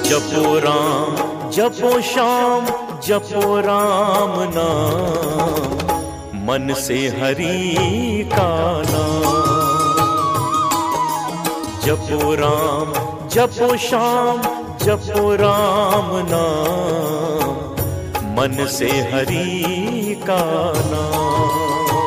जपो राम जपो श्याम जपो राम नाम, मन से हरि का नाम। जपो राम जपो श्याम जपो राम नाम, मन से हरि का नाम।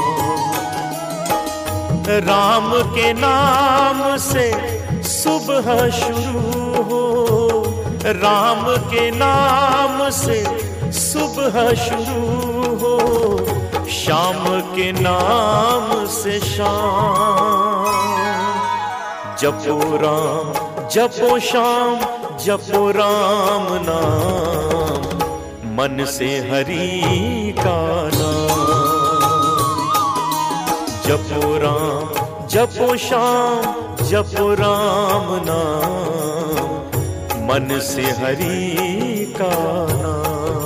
राम के नाम से सुबह शुरू हो, राम के नाम से सुबह शुरू हो, शाम के नाम से शाम। जपो राम जपो श्याम जपो राम नाम, मन से हरि का नाम। जपो राम जपो श्याम जपो राम नाम, मन से हरि का नाम।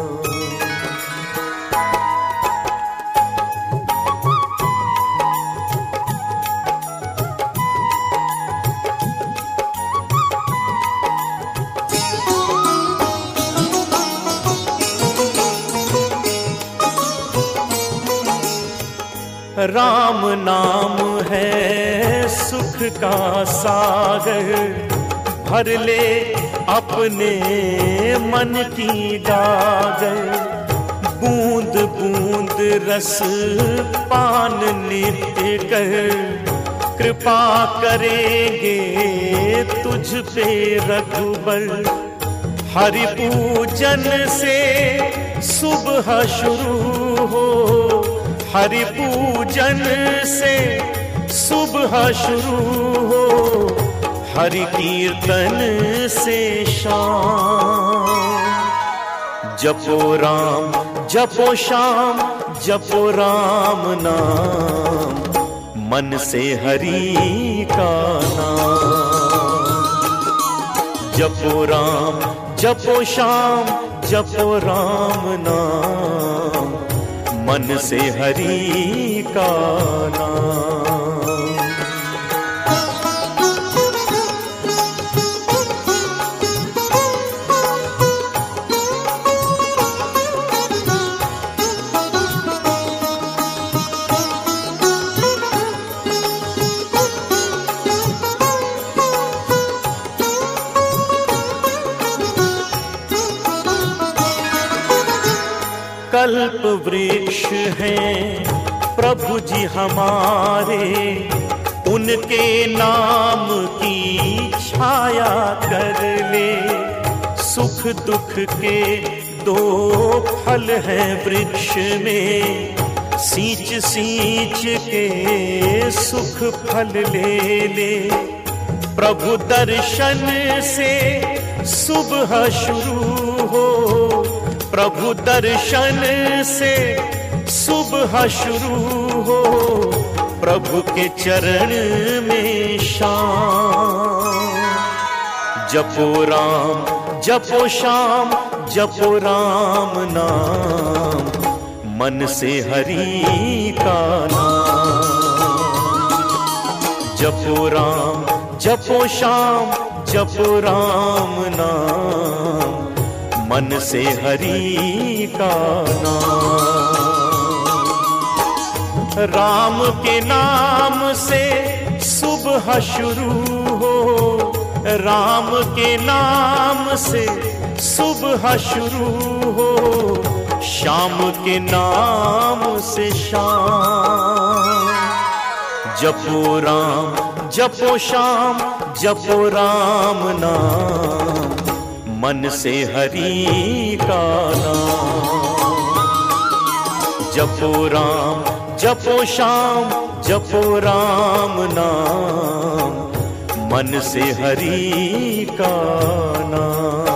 राम नाम है सुख का सागर, भर ले अपने मन की गागर। बूंद बूंद रस पान नित्य कर, कृपा करेंगे तुझ पे रघुबर। हरि पूजन से सुबह शुरू हो, हरि पूजन से सुबह शुरू हो, हरि कीर्तन से शाम। जपो राम जपो श्याम जपो राम नाम, मन से हरि का नाम। जपो राम जपो श्याम जपो राम नाम, मन से हरि का नाम। कल्प वृक्ष हैं प्रभु जी हमारे, उनके नाम की छाया कर ले। सुख दुख के दो फल हैं वृक्ष में, सींच सींच के सुख फल ले ले। प्रभु दर्शन से सुबह शुरू हो, प्रभु दर्शन से सुबह शुरू हो, प्रभु के चरण में शाम। जपो राम जपो श्याम जपो राम नाम, मन से हरि का नाम। जपो राम जपो श्याम जपो राम नाम, मन से हरि का नाम। राम के नाम से सुबह शुरू हो, राम के नाम से सुबह शुरू हो, शाम के नाम से शाम। जपो राम जपो श्याम जपो राम नाम, मन से हरि का नाम। जपो राम जपो श्याम जपो राम नाम, मन से हरि का नाम।